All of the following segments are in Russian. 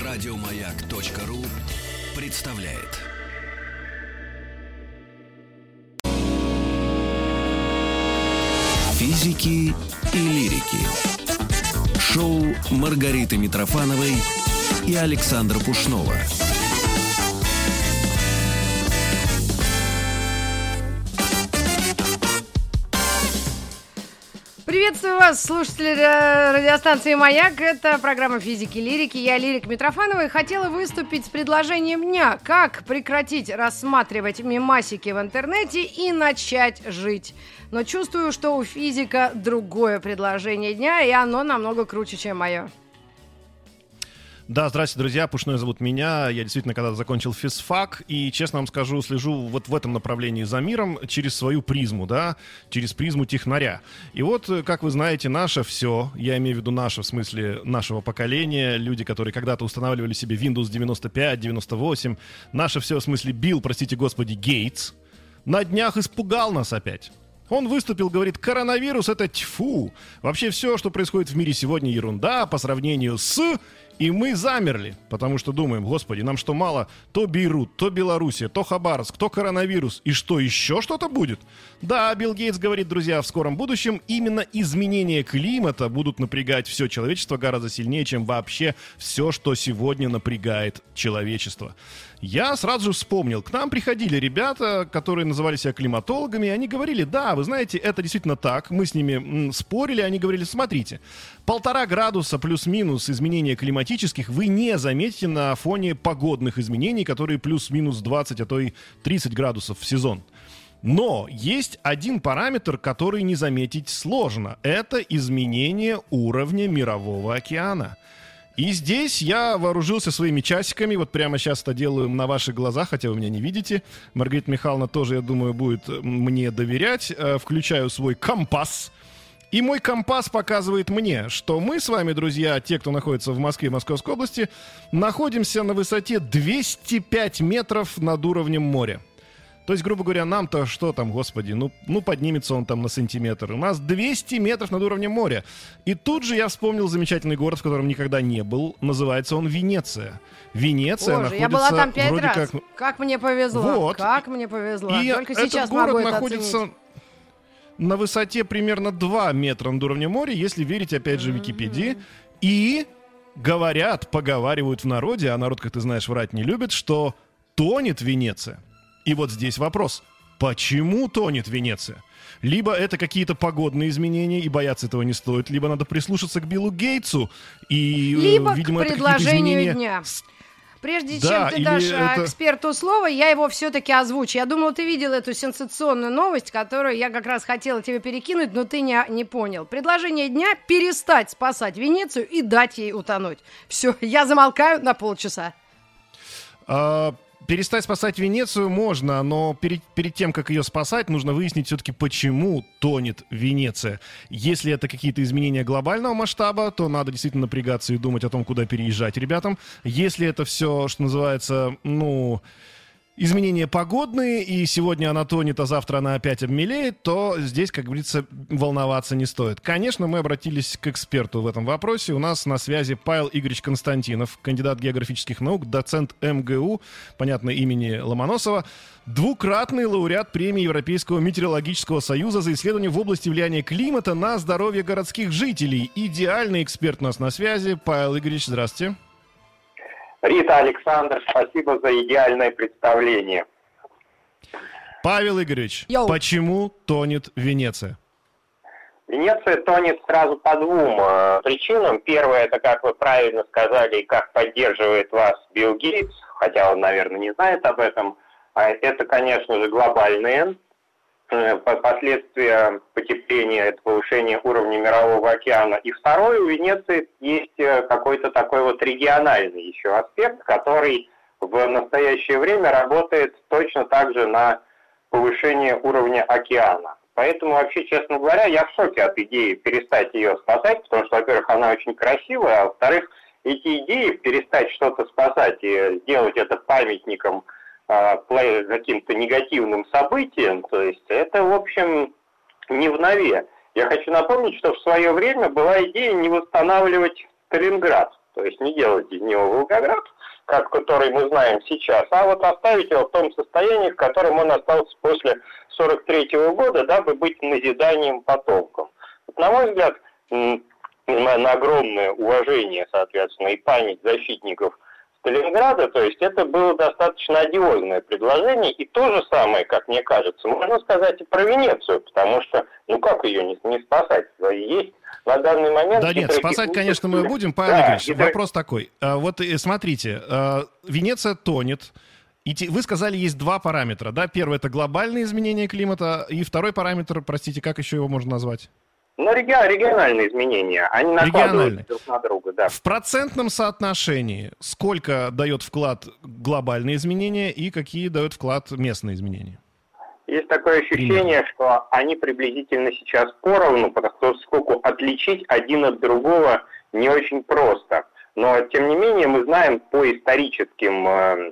Радиомаяк.ру представляет. Физики и лирики. Шоу Маргариты Митрофановой и Александра Пушнова. Приветствую вас, слушатели радиостанции «Маяк». Это программа «Физики и лирики». Я Лирика Митрофанова и хотела выступить с предложением дня. Как прекратить рассматривать мемасики в интернете и начать жить. Но чувствую, что у физика другое предложение дня, и оно намного круче, чем мое. Да, здравствуйте, друзья, Пушной зовут меня, я действительно когда-то закончил физфак, и, честно вам скажу, слежу вот в этом направлении за миром через свою призму, да, через призму технаря. И вот, как вы знаете, наше все, я имею в виду наше, в смысле нашего поколения, люди, которые когда-то устанавливали себе Windows 95, 98, наше все, в смысле Билл, простите господи, Гейтс, на днях испугал нас опять. Он выступил, говорит, коронавирус это тьфу, вообще все, что происходит в мире сегодня, ерунда по сравнению с... И мы замерли, потому что думаем, господи, нам что мало, то Бейрут, то Белоруссия, то Хабаровск, то коронавирус, и что, еще что-то будет? Да, Билл Гейтс говорит, друзья, в скором будущем именно изменения климата будут напрягать все человечество гораздо сильнее, чем вообще все, что сегодня напрягает человечество. Я сразу же вспомнил, к нам приходили ребята, которые называли себя климатологами, и они говорили, да, вы знаете, это действительно так, мы с ними спорили, они говорили, смотрите, 1,5 градуса плюс-минус изменения климатических вы не заметите на фоне погодных изменений, которые плюс-минус 20, а то и 30 градусов в сезон. Но есть один параметр, который не заметить сложно, это изменение уровня Мирового океана. И здесь я вооружился своими часиками, вот прямо сейчас это делаю на ваших глазах, хотя вы меня не видите. Маргарита Михайловна тоже, я думаю, будет мне доверять. Включаю свой компас. И мой компас показывает мне, что мы с вами, друзья, те, кто находится в Москве и Московской области, находимся на высоте 205 метров над уровнем моря. То есть, грубо говоря, нам-то что там, господи, ну поднимется он там на сантиметр. У нас 200 метров над уровнем моря. И тут же я вспомнил замечательный город, в котором никогда не был. Называется он Венеция. Венеция находится... я была там 5 раз. Как... Как мне повезло. Вот. Как мне повезло. И только этот сейчас город могу это находится оценить. На высоте примерно 2 метра над уровнем моря, если верить, опять же, Википедии. И поговаривают в народе, а народ, как ты знаешь, врать не любит, что тонет Венеция. И вот здесь вопрос. Почему тонет Венеция? Либо это какие-то погодные изменения, и бояться этого не стоит, либо надо прислушаться к Биллу Гейтсу, и, либо видимо, к предложению изменения... дня. Прежде да, чем ты дашь это... эксперту слово, я его все-таки озвучу. Я думала, ты видел эту сенсационную новость, которую я как раз хотела тебе перекинуть, но ты не понял. Предложение дня – перестать спасать Венецию и дать ей утонуть. Все, я замолкаю на полчаса. Перестать спасать Венецию можно, но перед тем, как ее спасать, нужно выяснить все-таки, почему тонет Венеция. Если это какие-то изменения глобального масштаба, то надо действительно напрягаться и думать о том, куда переезжать ребятам. Если это все, что называется, изменения погодные, и сегодня она тонет, а завтра она опять обмелеет, то здесь, как говорится, волноваться не стоит. Конечно, мы обратились к эксперту в этом вопросе. У нас на связи Павел Игоревич Константинов, кандидат географических наук, доцент МГУ, понятно, имени Ломоносова, двукратный лауреат премии Европейского метеорологического союза за исследование в области влияния климата на здоровье городских жителей. Идеальный эксперт у нас на связи. Павел Игоревич, здравствуйте. Рита, Александр, спасибо за идеальное представление. Павел Игоревич, почему тонет Венеция? Венеция тонет сразу по двум причинам. Первое, это, как вы правильно сказали, как поддерживает вас Билл Гейтс, хотя он, наверное, не знает об этом. Это, конечно же, глобальные последствия потепления, это повышение уровня Мирового океана. И второе, у Венеции есть какой-то такой вот региональный еще аспект, который в настоящее время работает точно так же на повышение уровня океана. Поэтому вообще, честно говоря, я в шоке от идеи перестать ее спасать, потому что, во-первых, она очень красивая, а во-вторых, эти идеи перестать что-то спасать и сделать это памятником каким-то негативным событиям, то есть это, в общем, не в нове. Я хочу напомнить, что в свое время была идея не восстанавливать Сталинград. то есть не делать из него Волгоград, как который мы знаем сейчас, а вот оставить его в том состоянии, в котором он остался после 1943 года, дабы быть назиданием потомкам. Вот, на мой взгляд, на огромное уважение, соответственно, и память защитников Сталинграда, то есть это было достаточно одиозное предложение, и то же самое, как мне кажется, можно сказать и про Венецию, потому что, ну как ее не спасать? Есть на данный момент... Да нет, спасать, конечно, мы будем, Павел Игоревич. Вопрос такой. Вот смотрите, Венеция тонет. И вы сказали, есть два параметра, да? Первый — это глобальные изменения климата, и второй параметр, простите, как еще его можно назвать? Ну, региональные изменения, они накладываются друг на друга, да. В процентном соотношении сколько дает вклад глобальные изменения и какие дает вклад местные изменения? Есть такое ощущение, что они приблизительно сейчас поровну, поскольку отличить один от другого не очень просто. Но, тем не менее, мы знаем по историческим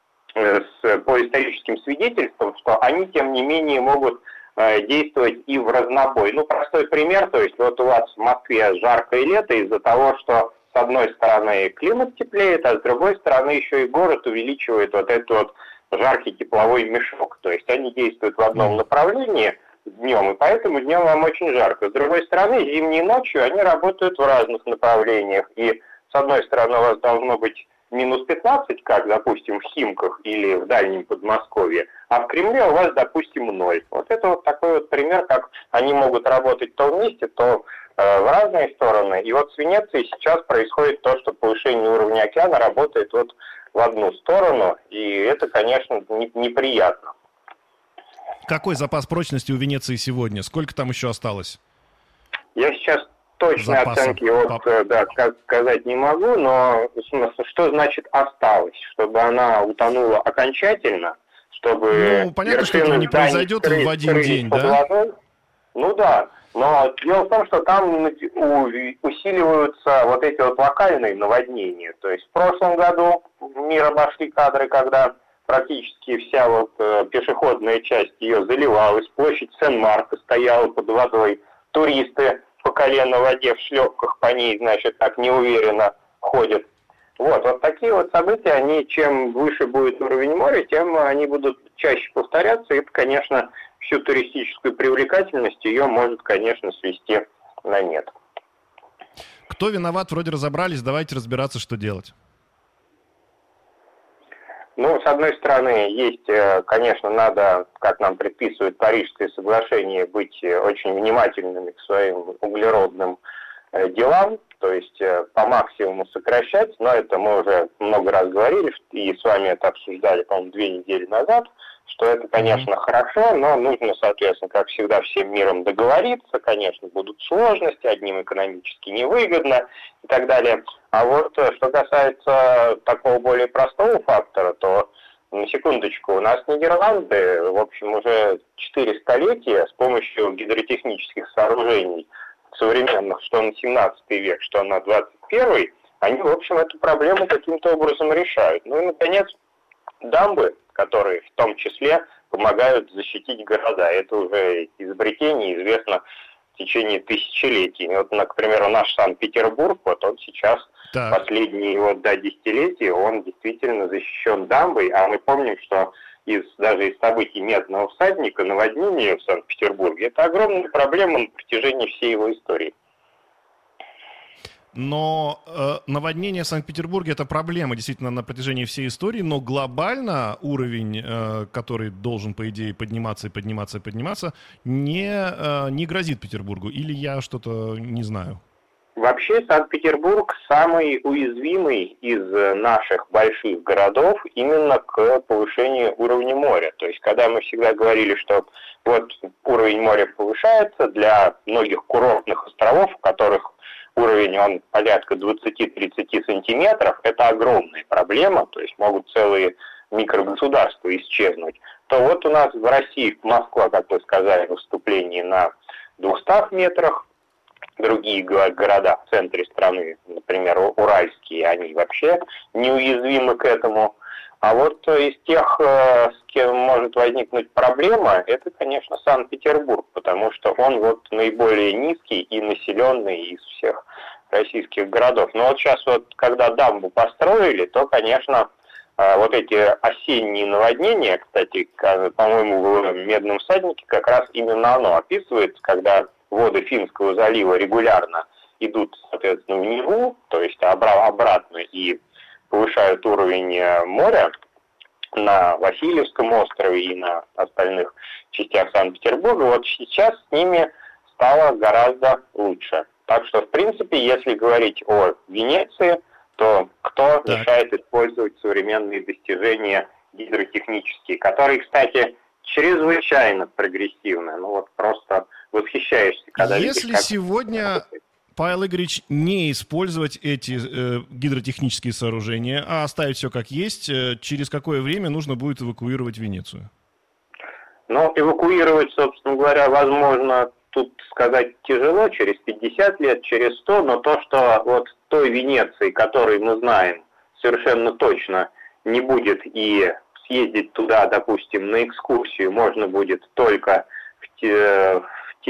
свидетельствам, что они, тем не менее, могут действовать и в разнобой. Ну, простой пример, то есть вот у вас в Москве жаркое лето из-за того, что с одной стороны климат теплеет, а с другой стороны еще и город увеличивает вот этот вот жаркий тепловой мешок. То есть они действуют в одном направлении днем, и поэтому днем вам очень жарко. С другой стороны, зимней и ночью они работают в разных направлениях. И с одной стороны у вас должно быть минус 15, как, допустим, в Химках или в Дальнем Подмосковье, а в Кремле у вас, допустим, 0. Вот это вот такой вот пример, как они могут работать то вместе, то в разные стороны. И вот с Венецией сейчас происходит то, что повышение уровня океана работает вот в одну сторону, и это, конечно, неприятно. Какой запас прочности у Венеции сегодня? Сколько там еще осталось? Я сейчас точной оценки сказать не могу, но что значит осталось? Чтобы она утонула окончательно, чтобы... Ну, понятно, что это не произойдет в один день, да? Ну да, но дело в том, что там усиливаются вот эти вот локальные наводнения. То есть в прошлом году мир обошли кадры, когда практически вся вот пешеходная часть ее заливалась, площадь Сен-Марко стояла под водой, туристы по колено в воде в шлепках по ней, значит, так неуверенно ходят. Вот такие вот события, они, чем выше будет уровень моря, тем они будут чаще повторяться, и это, конечно, всю туристическую привлекательность ее может, конечно, свести на нет. Кто виноват, вроде разобрались, давайте разбираться, что делать. Ну, с одной стороны, есть, конечно, надо, как нам предписывает Парижское соглашение, быть очень внимательными к своим углеродным делам, то есть по максимуму сокращать, но это мы уже много раз говорили, и с вами это обсуждали, по-моему, 2 недели назад, что это, конечно, хорошо, но нужно, соответственно, как всегда, всем миром договориться, конечно, будут сложности, одним экономически невыгодно и так далее. А вот что касается такого более простого фактора, то, на секундочку, у нас Нидерланды, в общем, уже 4 столетия с помощью гидротехнических сооружений современных, что на 17 век, что на 21, они, в общем, эту проблему каким-то образом решают. Ну и, наконец, дамбы, которые в том числе помогают защитить города. Это уже изобретение известно в течение тысячелетий. Вот, например, наш Санкт-Петербург, вот он сейчас, последние десятилетия, он действительно защищен дамбой, а мы помним, что даже из событий Медного всадника наводнение в Санкт-Петербурге — это огромная проблема на протяжении всей его истории. Но наводнение в Санкт-Петербурге — это проблема действительно на протяжении всей истории, но глобально уровень, который должен, по идее, подниматься, не грозит Петербургу. Или я что-то не знаю? Вообще Санкт-Петербург самый уязвимый из наших больших городов именно к повышению уровня моря. То есть когда мы всегда говорили, что вот уровень моря повышается для многих курортных островов, в которых уровень он порядка 20-30 сантиметров, это огромная проблема, то есть могут целые микрогосударства исчезнуть, то вот у нас в России Москва, как вы сказали, в выступлении на 200 метрах, другие города в центре страны, например, уральские, они вообще неуязвимы к этому. А вот из тех, с кем может возникнуть проблема, это, конечно, Санкт-Петербург, потому что он вот наиболее низкий и населенный из всех российских городов. Но вот сейчас вот, когда дамбу построили, то, конечно, вот эти осенние наводнения, кстати, по-моему, в «Медном всаднике» как раз именно оно описывается, когда воды Финского залива регулярно идут, соответственно, в Неву, то есть обратно, и повышают уровень моря на Васильевском острове и на остальных частях Санкт-Петербурга. Вот сейчас с ними стало гораздо лучше. Так что, в принципе, если говорить о Венеции, то кто мешает использовать современные достижения гидротехнические, которые, кстати, чрезвычайно прогрессивны. Ну вот просто восхищаешься, когда если видишь, как... сегодня, Павел Игоревич, не использовать эти гидротехнические сооружения, а оставить все как есть, через какое время нужно будет эвакуировать Венецию? Ну, эвакуировать, собственно говоря, возможно, тут сказать тяжело, через 50 лет, через 100, но то, что вот той Венеции, которую мы знаем, совершенно точно не будет, и съездить туда, допустим, на экскурсию можно будет только в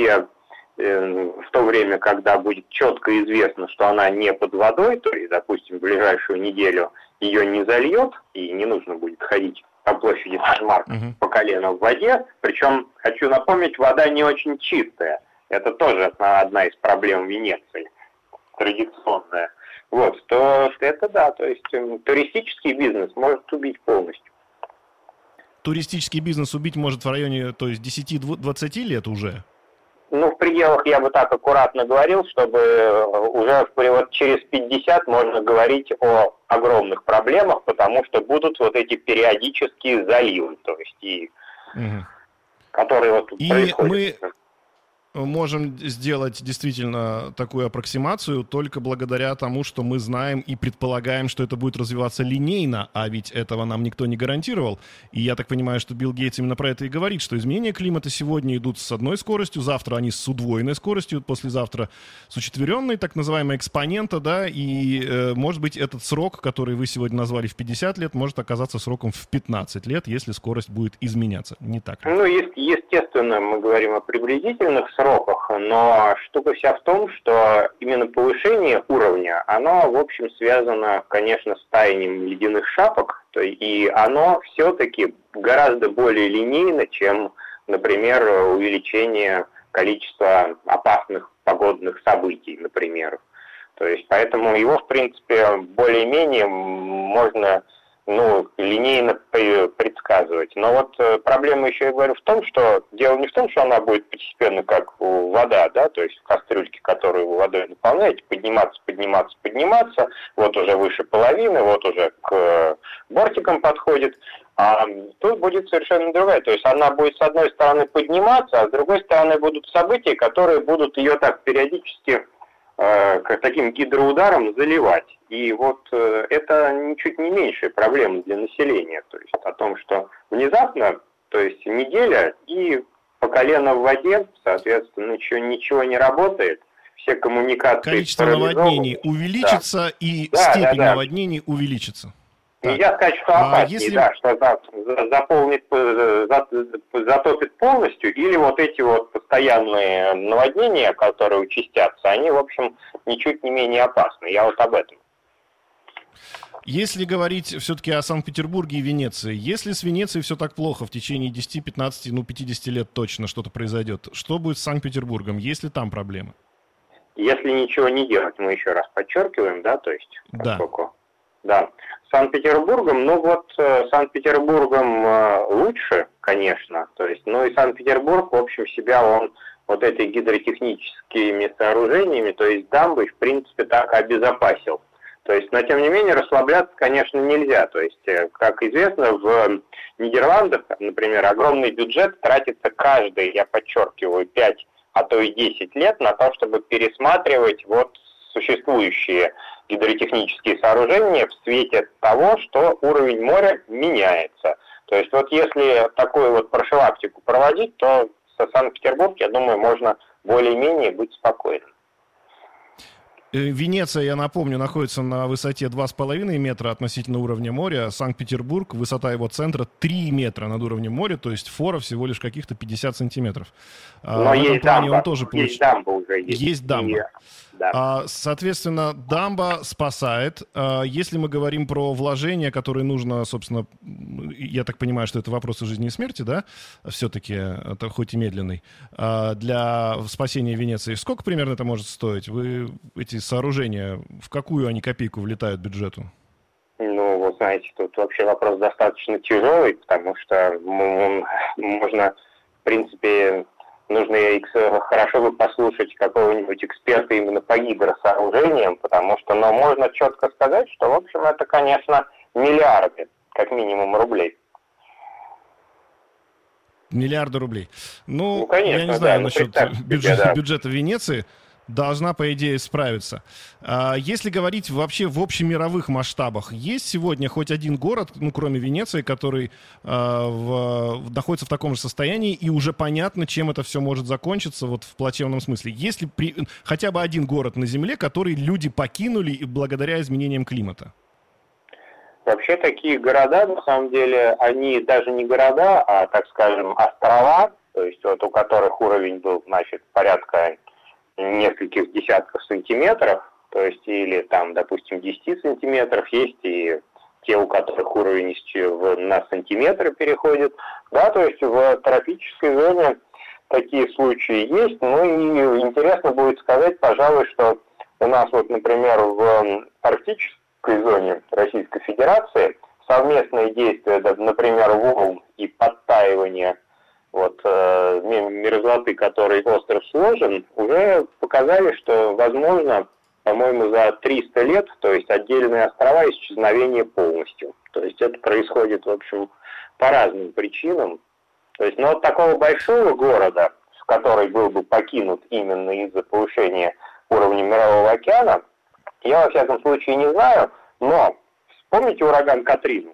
то время, когда будет четко известно, что она не под водой, то есть, допустим, в ближайшую неделю ее не зальет, и не нужно будет ходить по площади Сан-Марко по колено в воде. Причем, хочу напомнить, вода не очень чистая. Это тоже одна из проблем Венеции, традиционная. Вот, то это да, то есть туристический бизнес может убить полностью. Туристический бизнес убить может в районе, то есть 10-20 лет уже? Ну, в пределах, я бы так аккуратно говорил, чтобы уже вот через 50 можно говорить о огромных проблемах, потому что будут вот эти периодические заливы, то есть которые вот происходят. Мы можем сделать действительно такую аппроксимацию только благодаря тому, что мы знаем и предполагаем, что это будет развиваться линейно, а ведь этого нам никто не гарантировал. И я так понимаю, что Билл Гейтс именно про это и говорит, что изменения климата сегодня идут с одной скоростью, завтра они с удвоенной скоростью, послезавтра с учетверенной, так называемой экспонента, да, и, может быть, этот срок, который вы сегодня назвали в 50 лет, может оказаться сроком в 15 лет, если скорость будет изменяться. Не так ли? Ну, естественно, мы говорим о приблизительных сроках, но штука вся в том, что именно повышение уровня, оно, в общем, связано, конечно, с таянием ледяных шапок, и оно все-таки гораздо более линейно, чем, например, увеличение количества опасных погодных событий, например. То есть, поэтому его, в принципе, более-менее можно линейно предсказывать. Но вот проблема еще, я говорю, в том, что дело не в том, что она будет постепенно как вода, да, то есть в кастрюльке, которую вы водой наполняете, подниматься, вот уже выше половины, вот уже к бортикам подходит, а тут будет совершенно другая. То есть она будет с одной стороны подниматься, а с другой стороны будут события, которые будут ее так периодически таким гидроударом заливать. И вот это ничуть не меньшая проблема для населения. То есть о том, что внезапно, то есть неделя, и по колено в воде, соответственно, ничего не работает. Все коммуникации... Количество наводнений увеличится, и степень наводнений увеличится. Нельзя сказать, что опаснее, что затопит полностью, или вот эти вот постоянные наводнения, которые участятся, они, в общем, ничуть не менее опасны. Я вот об этом. Если говорить все-таки о Санкт-Петербурге и Венеции, если с Венецией все так плохо в течение 10, 15, 50 лет точно что-то произойдет, что будет с Санкт-Петербургом, есть ли там проблемы? Если ничего не делать, мы еще раз подчеркиваем, да, то есть, поскольку... Да. Санкт-Петербургом, Санкт-Петербургом лучше, конечно, то есть, и Санкт-Петербург, в общем, себя он вот этой гидротехническими сооружениями, то есть дамбой, в принципе, так обезопасил. То есть, но тем не менее, расслабляться, конечно, нельзя. То есть, как известно, в Нидерландах, например, огромный бюджет тратится каждые, я подчеркиваю, 5, а то и 10 лет на то, чтобы пересматривать вот существующие гидротехнические сооружения в свете того, что уровень моря меняется. То есть вот если такую вот профилактику проводить, то со Санкт-Петербург, я думаю, можно более-менее быть спокойным. Венеция, я напомню, находится на высоте 2,5 метра относительно уровня моря. Санкт-Петербург, высота его центра 3 метра над уровнем моря, то есть фора всего лишь каких-то 50 сантиметров. Но есть дамба, есть дамба уже. уже есть. Есть дамба. Да. Соответственно, дамба спасает. Если мы говорим про вложения, которые нужно, собственно, я так понимаю, что это вопрос жизни и смерти, да, все-таки, это хоть и медленный, для спасения Венеции, сколько примерно это может стоить? Вы эти сооружения, в какую они копейку влетают в бюджету? Ну, вы знаете, тут вообще вопрос достаточно тяжелый, потому что можно, в принципе... Нужно хорошо бы послушать какого-нибудь эксперта именно по гидросооружениям, потому что, можно четко сказать, что, в общем, это, конечно, миллиарды, как минимум, рублей. Миллиарды рублей. Ну, конечно, я не знаю, да, насчет бюджета Венеции. Должна, по идее, справиться. Если говорить вообще в общемировых масштабах, есть сегодня хоть один город, кроме Венеции, который находится в таком же состоянии, и уже понятно, чем это все может закончиться вот в плачевном смысле? Есть ли хотя бы один город на Земле, который люди покинули благодаря изменениям климата? Вообще такие города, на самом деле, они даже не города, а, так скажем, острова, то есть вот у которых уровень был, значит, порядка нескольких десятков сантиметров, то есть или там, допустим, 10 сантиметров, есть и те, у которых уровень на сантиметры переходит, да, то есть в тропической зоне такие случаи есть, и интересно будет сказать, пожалуй, что у нас вот, например, в арктической зоне Российской Федерации совместные действия, например, волн и подтаивания мерзлоты, которой остров сложен, уже показали, что возможно, по-моему, за 300 лет, то есть отдельные острова исчезновения полностью. То есть это происходит, в общем, по разным причинам. То есть, вот такого большого города, который был бы покинут именно из-за повышения уровня Мирового океана, я, во всяком случае, не знаю, но вспомните ураган Катрину?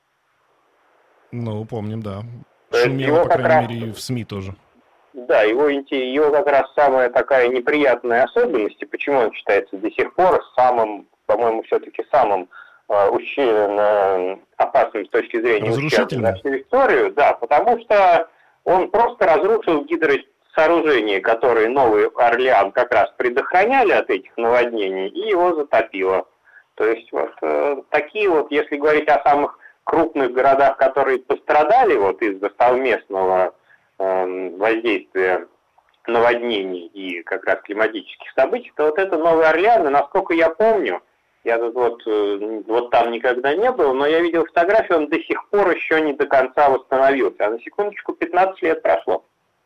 Ну, помним, да. Шумело, по крайней мере, и в СМИ тоже. Да, его как раз самая такая неприятная особенность, и почему он считается до сих пор самым, по-моему, все-таки самым опасным с точки зрения ущерба на всю историю, да, потому что он просто разрушил гидросооружения, которые Новый Орлеан как раз предохраняли от этих наводнений, и его затопило. То есть такие если говорить о самых крупных городах, которые пострадали из-за совместного воздействия наводнений и как раз климатических событий, то это Новый Орлеан, и насколько я помню, я тут там никогда не был, но я видел фотографию, он до сих пор еще не до конца восстановился. А на секундочку 15 лет прошло.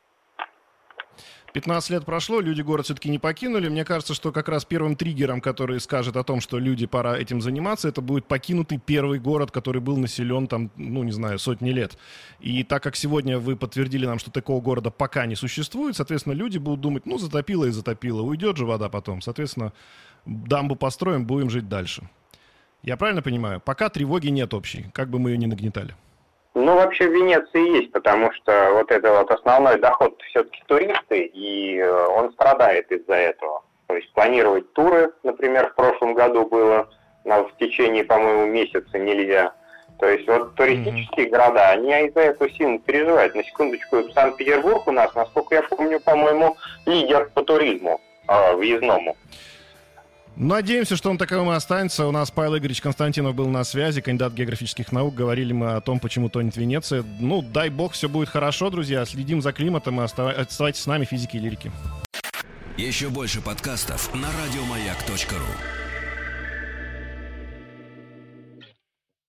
15 лет прошло, люди город все-таки не покинули. Мне кажется, что как раз первым триггером, который скажет о том, что люди, пора этим заниматься, это будет покинутый первый город, который был населен сотни лет. И так как сегодня вы подтвердили нам, что такого города пока не существует, соответственно, люди будут думать, затопило и затопило, уйдет же вода потом. Соответственно, дамбу построим, будем жить дальше. Я правильно понимаю? Пока тревоги нет общей, как бы мы ее ни нагнетали. Вообще в Венеции есть, потому что это основной доход все-таки туристы, и он страдает из-за этого. То есть планировать туры, например, в прошлом году было, в течение, по-моему, месяца нельзя. То есть туристические города, они из-за этого сильно переживают. На секундочку, Санкт-Петербург у нас, насколько я помню, по-моему, лидер по туризму въездному. Надеемся, что он таковым и останется. У нас Павел Игоревич Константинов был на связи, кандидат географических наук. Говорили мы о том, почему тонет Венеция. Дай бог, все будет хорошо, друзья. Следим за климатом и оставайтесь с нами, физики и лирики. Еще больше подкастов на радиомаяк.ру.